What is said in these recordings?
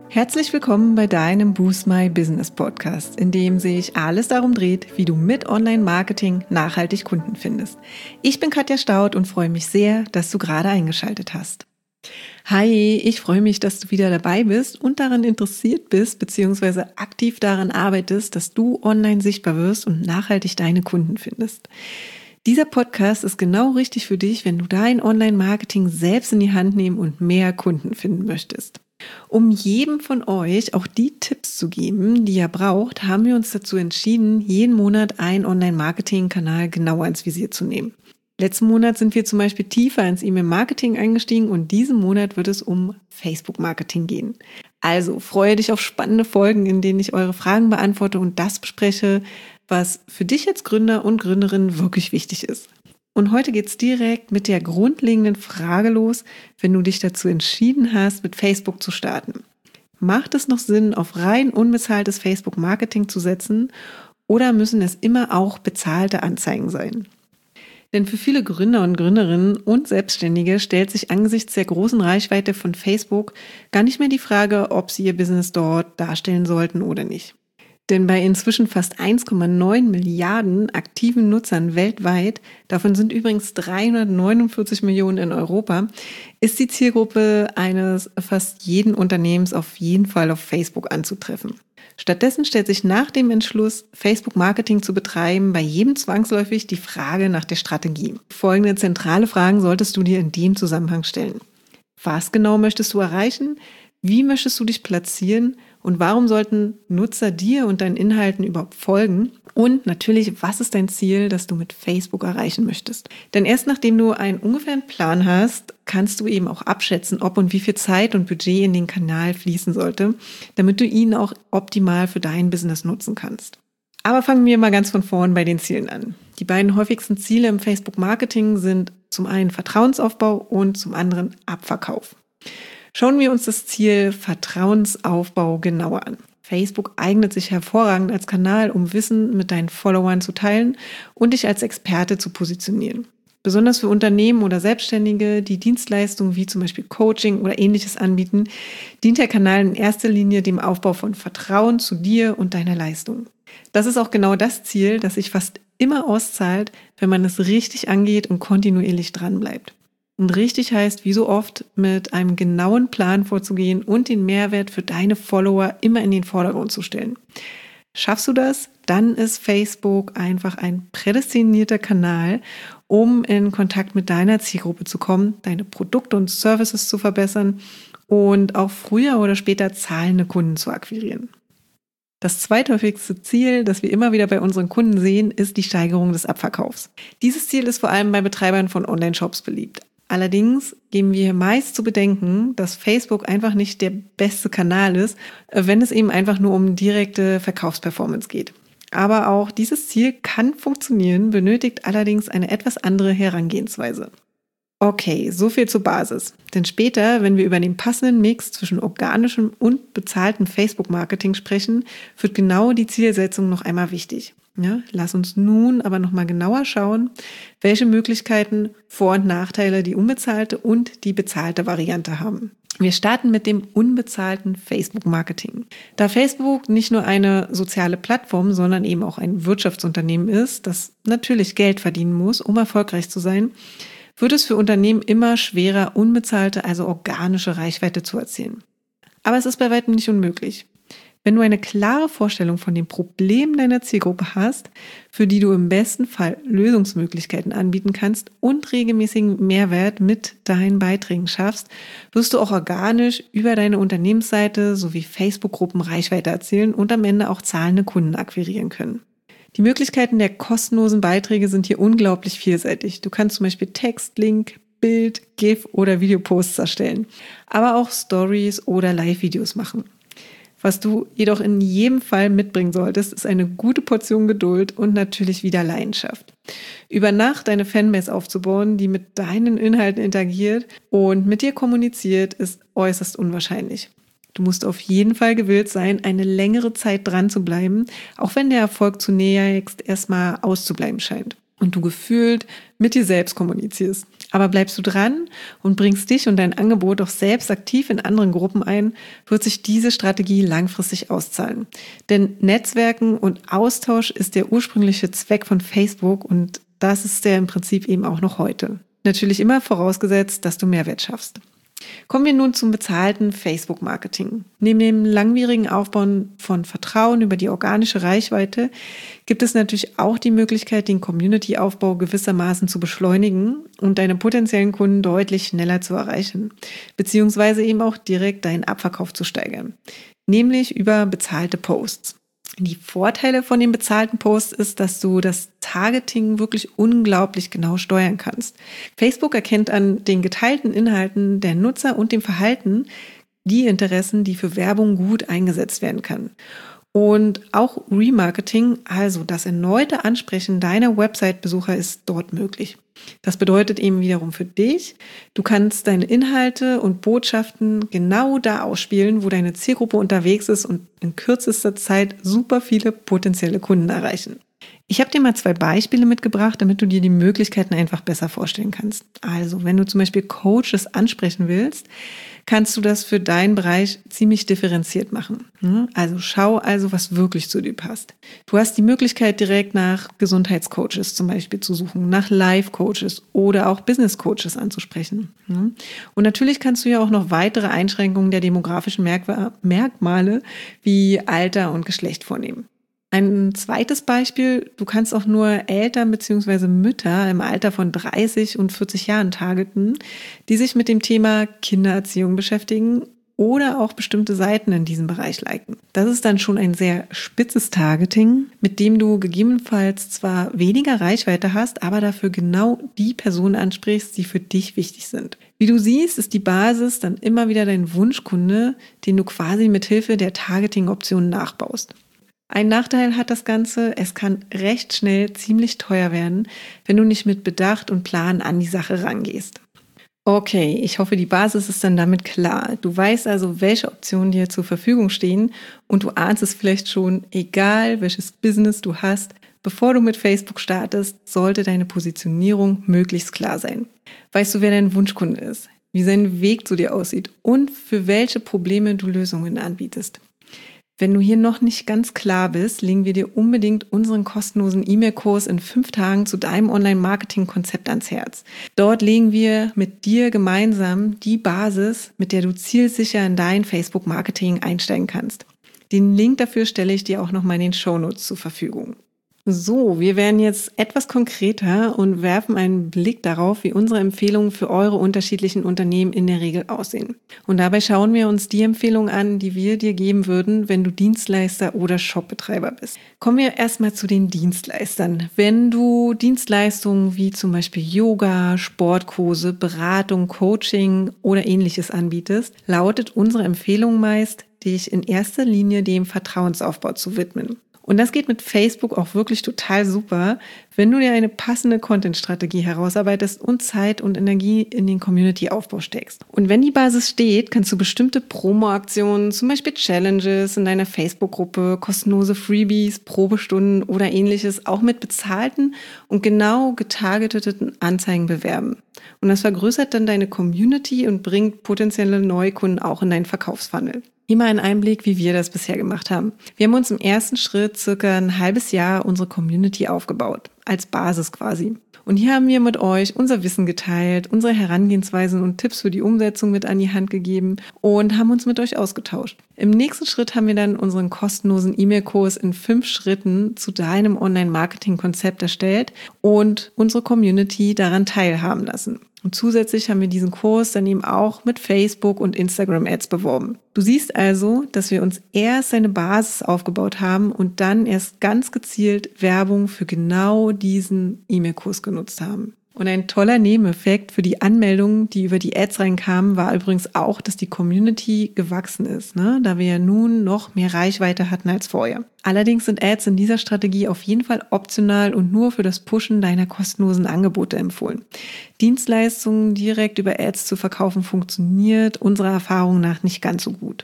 Herzlich willkommen bei deinem Boost My Business Podcast, in dem sich alles darum dreht, wie du mit Online-Marketing nachhaltig Kunden findest. Ich bin Katja Staud und freue mich sehr, dass du gerade eingeschaltet hast. Hi, ich freue mich, dass du wieder dabei bist und daran interessiert bist bzw. aktiv daran arbeitest, dass du online sichtbar wirst und nachhaltig deine Kunden findest. Dieser Podcast ist genau richtig für dich, wenn du dein Online-Marketing selbst in die Hand nehmen und mehr Kunden finden möchtest. Um jedem von euch auch die Tipps zu geben, die ihr braucht, haben wir uns dazu entschieden, jeden Monat einen Online-Marketing-Kanal genauer ins Visier zu nehmen. Letzten Monat sind wir zum Beispiel tiefer ins E-Mail-Marketing eingestiegen und diesen Monat wird es um Facebook-Marketing gehen. Also freue dich auf spannende Folgen, in denen ich eure Fragen beantworte und das bespreche, was für dich als Gründer und Gründerin wirklich wichtig ist. Und heute geht's direkt mit der grundlegenden Frage los, wenn du dich dazu entschieden hast, mit Facebook zu starten. Macht es noch Sinn, auf rein unbezahltes Facebook-Marketing zu setzen oder müssen es immer auch bezahlte Anzeigen sein? Denn für viele Gründer und Gründerinnen und Selbstständige stellt sich angesichts der großen Reichweite von Facebook gar nicht mehr die Frage, ob sie ihr Business dort darstellen sollten oder nicht. Denn bei inzwischen fast 1,9 Milliarden aktiven Nutzern weltweit, davon sind übrigens 349 Millionen in Europa, ist die Zielgruppe eines fast jeden Unternehmens auf jeden Fall auf Facebook anzutreffen. Stattdessen stellt sich nach dem Entschluss, Facebook-Marketing zu betreiben, bei jedem zwangsläufig die Frage nach der Strategie. Folgende zentrale Fragen solltest du dir in dem Zusammenhang stellen. Was genau möchtest du erreichen? Wie möchtest du dich platzieren? Und warum sollten Nutzer dir und deinen Inhalten überhaupt folgen? Und natürlich, was ist dein Ziel, das du mit Facebook erreichen möchtest? Denn erst nachdem du einen ungefähren Plan hast, kannst du eben auch abschätzen, ob und wie viel Zeit und Budget in den Kanal fließen sollte, damit du ihn auch optimal für dein Business nutzen kannst. Aber fangen wir mal ganz von vorn bei den Zielen an. Die beiden häufigsten Ziele im Facebook-Marketing sind zum einen Vertrauensaufbau und zum anderen Abverkauf. Schauen wir uns das Ziel Vertrauensaufbau genauer an. Facebook eignet sich hervorragend als Kanal, um Wissen mit deinen Followern zu teilen und dich als Experte zu positionieren. Besonders für Unternehmen oder Selbstständige, die Dienstleistungen wie zum Beispiel Coaching oder Ähnliches anbieten, dient der Kanal in erster Linie dem Aufbau von Vertrauen zu dir und deiner Leistung. Das ist auch genau das Ziel, das sich fast immer auszahlt, wenn man es richtig angeht und kontinuierlich dranbleibt. Und richtig heißt, wie so oft, mit einem genauen Plan vorzugehen und den Mehrwert für deine Follower immer in den Vordergrund zu stellen. Schaffst du das? Dann ist Facebook einfach ein prädestinierter Kanal, um in Kontakt mit deiner Zielgruppe zu kommen, deine Produkte und Services zu verbessern und auch früher oder später zahlende Kunden zu akquirieren. Das zweithäufigste Ziel, das wir immer wieder bei unseren Kunden sehen, ist die Steigerung des Abverkaufs. Dieses Ziel ist vor allem bei Betreibern von Online-Shops beliebt. Allerdings geben wir meist zu bedenken, dass Facebook einfach nicht der beste Kanal ist, wenn es eben einfach nur um direkte Verkaufsperformance geht. Aber auch dieses Ziel kann funktionieren, benötigt allerdings eine etwas andere Herangehensweise. Okay, so viel zur Basis. Denn später, wenn wir über den passenden Mix zwischen organischem und bezahltem Facebook-Marketing sprechen, wird genau die Zielsetzung noch einmal wichtig. Ja, lass uns nun aber nochmal genauer schauen, welche Möglichkeiten, Vor- und Nachteile die unbezahlte und die bezahlte Variante haben. Wir starten mit dem unbezahlten Facebook-Marketing. Da Facebook nicht nur eine soziale Plattform, sondern eben auch ein Wirtschaftsunternehmen ist, das natürlich Geld verdienen muss, um erfolgreich zu sein, wird es für Unternehmen immer schwerer, unbezahlte, also organische Reichweite zu erzielen. Aber es ist bei weitem nicht unmöglich. Wenn du eine klare Vorstellung von den Problemen deiner Zielgruppe hast, für die du im besten Fall Lösungsmöglichkeiten anbieten kannst und regelmäßigen Mehrwert mit deinen Beiträgen schaffst, wirst du auch organisch über deine Unternehmensseite sowie Facebook-Gruppen Reichweite erzielen und am Ende auch zahlende Kunden akquirieren können. Die Möglichkeiten der kostenlosen Beiträge sind hier unglaublich vielseitig. Du kannst zum Beispiel Text, Link, Bild, GIF oder Videoposts erstellen, aber auch Stories oder Live-Videos machen. Was du jedoch in jedem Fall mitbringen solltest, ist eine gute Portion Geduld und natürlich wieder Leidenschaft. Über Nacht eine Fanbase aufzubauen, die mit deinen Inhalten interagiert und mit dir kommuniziert, ist äußerst unwahrscheinlich. Du musst auf jeden Fall gewillt sein, eine längere Zeit dran zu bleiben, auch wenn der Erfolg zunächst erstmal auszubleiben scheint. und du gefühlt mit dir selbst kommunizierst. Aber bleibst du dran und bringst dich und dein Angebot auch selbst aktiv in anderen Gruppen ein, wird sich diese Strategie langfristig auszahlen. Denn Netzwerken und Austausch ist der ursprüngliche Zweck von Facebook und das ist der im Prinzip eben auch noch heute. Natürlich immer vorausgesetzt, dass du Mehrwert schaffst. Kommen wir nun zum bezahlten Facebook-Marketing. Neben dem langwierigen Aufbauen von Vertrauen über die organische Reichweite gibt es natürlich auch die Möglichkeit, den Community-Aufbau gewissermaßen zu beschleunigen und deine potenziellen Kunden deutlich schneller zu erreichen, beziehungsweise eben auch direkt deinen Abverkauf zu steigern, nämlich über bezahlte Posts. Die Vorteile von den bezahlten Posts ist, dass du das Targeting wirklich unglaublich genau steuern kannst. Facebook erkennt an den geteilten Inhalten der Nutzer und dem Verhalten die Interessen, die für Werbung gut eingesetzt werden kann. Und auch Remarketing, also das erneute Ansprechen deiner Website-Besucher, ist dort möglich. Das bedeutet eben wiederum für dich, du kannst deine Inhalte und Botschaften genau da ausspielen, wo deine Zielgruppe unterwegs ist und in kürzester Zeit super viele potenzielle Kunden erreichen. Ich habe dir mal 2 Beispiele mitgebracht, damit du dir die Möglichkeiten einfach besser vorstellen kannst. Also, wenn du zum Beispiel Coaches ansprechen willst, kannst du das für deinen Bereich ziemlich differenziert machen. Also schau also, was wirklich zu dir passt. Du hast die Möglichkeit, direkt nach Gesundheitscoaches zum Beispiel zu suchen, nach Life-Coaches oder auch Business-Coaches anzusprechen. Und natürlich kannst du ja auch noch weitere Einschränkungen der demografischen Merkmale wie Alter und Geschlecht vornehmen. Ein zweites Beispiel, du kannst auch nur Eltern bzw. Mütter im Alter von 30 und 40 Jahren targeten, die sich mit dem Thema Kindererziehung beschäftigen oder auch bestimmte Seiten in diesem Bereich liken. Das ist dann schon ein sehr spitzes Targeting, mit dem du gegebenenfalls zwar weniger Reichweite hast, aber dafür genau die Personen ansprichst, die für dich wichtig sind. Wie du siehst, ist die Basis dann immer wieder dein Wunschkunde, den du quasi mit Hilfe der Targeting-Optionen nachbaust. Ein Nachteil hat das Ganze, es kann recht schnell ziemlich teuer werden, wenn du nicht mit Bedacht und Plan an die Sache rangehst. Okay, ich hoffe, die Basis ist dann damit klar. Du weißt also, welche Optionen dir zur Verfügung stehen und du ahnst es vielleicht schon, egal welches Business du hast, bevor du mit Facebook startest, sollte deine Positionierung möglichst klar sein. Weißt du, wer dein Wunschkunde ist, wie sein Weg zu dir aussieht und für welche Probleme du Lösungen anbietest. Wenn du hier noch nicht ganz klar bist, legen wir dir unbedingt unseren kostenlosen E-Mail-Kurs in 5 Tagen zu deinem Online-Marketing-Konzept ans Herz. Dort legen wir mit dir gemeinsam die Basis, mit der du zielsicher in dein Facebook-Marketing einsteigen kannst. Den Link dafür stelle ich dir auch nochmal in den Shownotes zur Verfügung. So, wir werden jetzt etwas konkreter und werfen einen Blick darauf, wie unsere Empfehlungen für eure unterschiedlichen Unternehmen in der Regel aussehen. Und dabei schauen wir uns die Empfehlungen an, die wir dir geben würden, wenn du Dienstleister oder Shopbetreiber bist. Kommen wir erstmal zu den Dienstleistern. Wenn du Dienstleistungen wie zum Beispiel Yoga, Sportkurse, Beratung, Coaching oder ähnliches anbietest, lautet unsere Empfehlung meist, dich in erster Linie dem Vertrauensaufbau zu widmen. Und das geht mit Facebook auch wirklich total super, wenn du dir eine passende Content-Strategie herausarbeitest und Zeit und Energie in den Community-Aufbau steckst. Und wenn die Basis steht, kannst du bestimmte Promo-Aktionen, zum Beispiel Challenges in deiner Facebook-Gruppe, kostenlose Freebies, Probestunden oder ähnliches auch mit bezahlten und genau getargeteten Anzeigen bewerben. Und das vergrößert dann deine Community und bringt potenzielle Neukunden auch in deinen Verkaufsfunnel. Hier mal einen Einblick, wie wir das bisher gemacht haben. Wir haben uns im ersten Schritt circa ein halbes Jahr unsere Community aufgebaut, als Basis quasi. Und hier haben wir mit euch unser Wissen geteilt, unsere Herangehensweisen und Tipps für die Umsetzung mit an die Hand gegeben und haben uns mit euch ausgetauscht. Im nächsten Schritt haben wir dann unseren kostenlosen E-Mail-Kurs in 5 Schritten zu deinem Online-Marketing-Konzept erstellt und unsere Community daran teilhaben lassen. Und zusätzlich haben wir diesen Kurs dann eben auch mit Facebook und Instagram-Ads beworben. Du siehst also, dass wir uns erst eine Basis aufgebaut haben und dann erst ganz gezielt Werbung für genau diesen E-Mail-Kurs genutzt haben. Und ein toller Nebeneffekt für die Anmeldungen, die über die Ads reinkamen, war übrigens auch, dass die Community gewachsen ist, da wir ja nun noch mehr Reichweite hatten als vorher. Allerdings sind Ads in dieser Strategie auf jeden Fall optional und nur für das Pushen deiner kostenlosen Angebote empfohlen. Dienstleistungen direkt über Ads zu verkaufen funktioniert unserer Erfahrung nach nicht ganz so gut.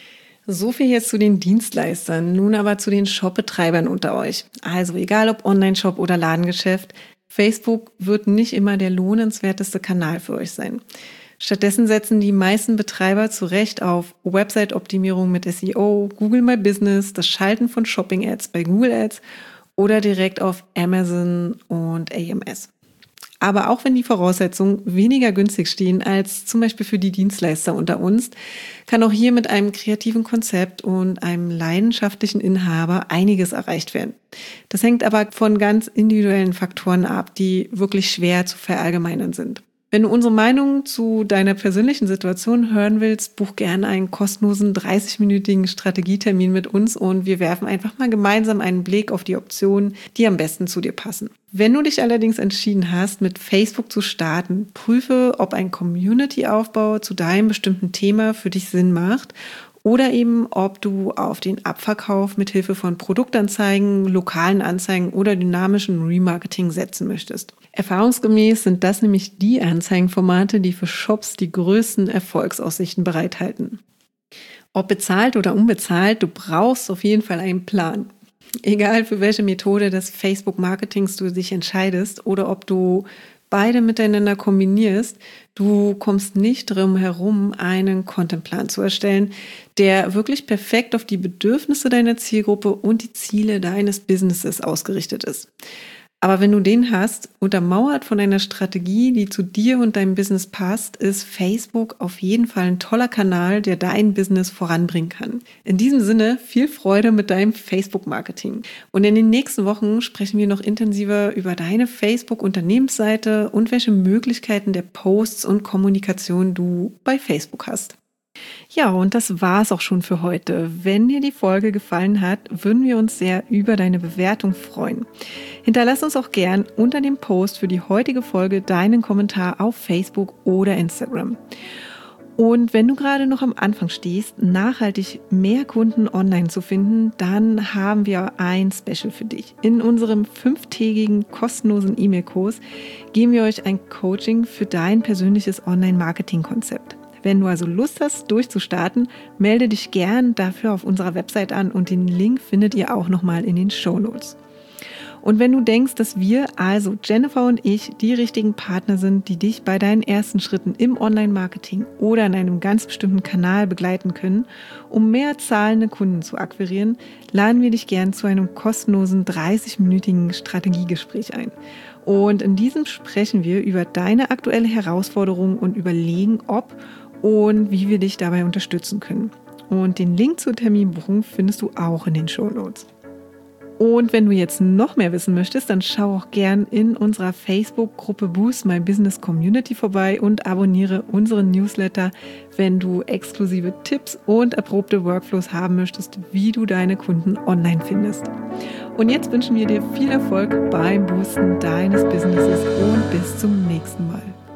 So viel jetzt zu den Dienstleistern, nun aber zu den Shopbetreibern unter euch. Also egal ob Online-Shop oder Ladengeschäft, Facebook wird nicht immer der lohnenswerteste Kanal für euch sein. Stattdessen setzen die meisten Betreiber zu Recht auf Website-Optimierung mit SEO, Google My Business, das Schalten von Shopping-Ads bei Google Ads oder direkt auf Amazon und AMS. Aber auch wenn die Voraussetzungen weniger günstig stehen als zum Beispiel für die Dienstleister unter uns, kann auch hier mit einem kreativen Konzept und einem leidenschaftlichen Inhaber einiges erreicht werden. Das hängt aber von ganz individuellen Faktoren ab, die wirklich schwer zu verallgemeinern sind. Wenn du unsere Meinung zu deiner persönlichen Situation hören willst, buch gerne einen kostenlosen 30-minütigen Strategietermin mit uns und wir werfen einfach mal gemeinsam einen Blick auf die Optionen, die am besten zu dir passen. Wenn du dich allerdings entschieden hast, mit Facebook zu starten, prüfe, ob ein Community-Aufbau zu deinem bestimmten Thema für dich Sinn macht oder eben, ob du auf den Abverkauf mit Hilfe von Produktanzeigen, lokalen Anzeigen oder dynamischen Remarketing setzen möchtest. Erfahrungsgemäß sind das nämlich die Anzeigenformate, die für Shops die größten Erfolgsaussichten bereithalten. Ob bezahlt oder unbezahlt, du brauchst auf jeden Fall einen Plan. Egal für welche Methode des Facebook-Marketings du dich entscheidest oder ob du beide miteinander kombinierst, du kommst nicht drum herum, einen Contentplan zu erstellen, der wirklich perfekt auf die Bedürfnisse deiner Zielgruppe und die Ziele deines Businesses ausgerichtet ist. Aber wenn du den hast, untermauert von einer Strategie, die zu dir und deinem Business passt, ist Facebook auf jeden Fall ein toller Kanal, der dein Business voranbringen kann. In diesem Sinne, viel Freude mit deinem Facebook-Marketing. Und in den nächsten Wochen sprechen wir noch intensiver über deine Facebook-Unternehmensseite und welche Möglichkeiten der Posts und Kommunikation du bei Facebook hast. Ja, und das war's auch schon für heute. Wenn dir die Folge gefallen hat, würden wir uns sehr über deine Bewertung freuen. Hinterlass uns auch gern unter dem Post für die heutige Folge deinen Kommentar auf Facebook oder Instagram. Und wenn du gerade noch am Anfang stehst, nachhaltig mehr Kunden online zu finden, dann haben wir ein Special für dich. In unserem 5-tägigen kostenlosen E-Mail-Kurs geben wir euch ein Coaching für dein persönliches Online-Marketing-Konzept. Wenn du also Lust hast, durchzustarten, melde dich gern dafür auf unserer Website an und den Link findet ihr auch nochmal in den Shownotes. Und wenn du denkst, dass wir, also Jennifer und ich, die richtigen Partner sind, die dich bei deinen ersten Schritten im Online-Marketing oder in einem ganz bestimmten Kanal begleiten können, um mehr zahlende Kunden zu akquirieren, laden wir dich gern zu einem kostenlosen 30-minütigen Strategiegespräch ein. Und in diesem sprechen wir über deine aktuelle Herausforderung und überlegen, ob und wie wir dich dabei unterstützen können. Und den Link zur Terminbuchung findest du auch in den Shownotes. Und wenn du jetzt noch mehr wissen möchtest, dann schau auch gern in unserer Facebook-Gruppe Boost My Business Community vorbei und abonniere unseren Newsletter, wenn du exklusive Tipps und erprobte Workflows haben möchtest, wie du deine Kunden online findest. Und jetzt wünschen wir dir viel Erfolg beim Boosten deines Businesses und bis zum nächsten Mal.